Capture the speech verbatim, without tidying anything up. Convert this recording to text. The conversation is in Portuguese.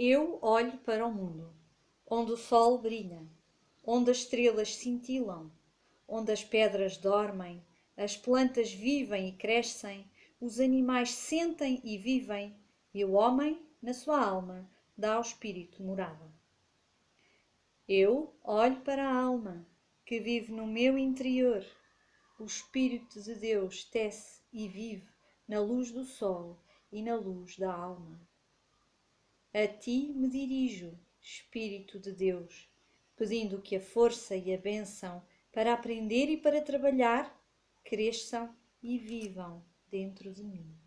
Eu olho para o mundo, onde o sol brilha, onde as estrelas cintilam, onde as pedras dormem, as plantas vivem e crescem, os animais sentem e vivem, e o homem, na sua alma, dá ao espírito morada. Eu olho para a alma, que vive no meu interior. O Espírito de Deus tece e vive na luz do sol e na luz da alma. A ti me dirijo, Espírito de Deus, pedindo que a força e a bênção para aprender e para trabalhar cresçam e vivam dentro de mim.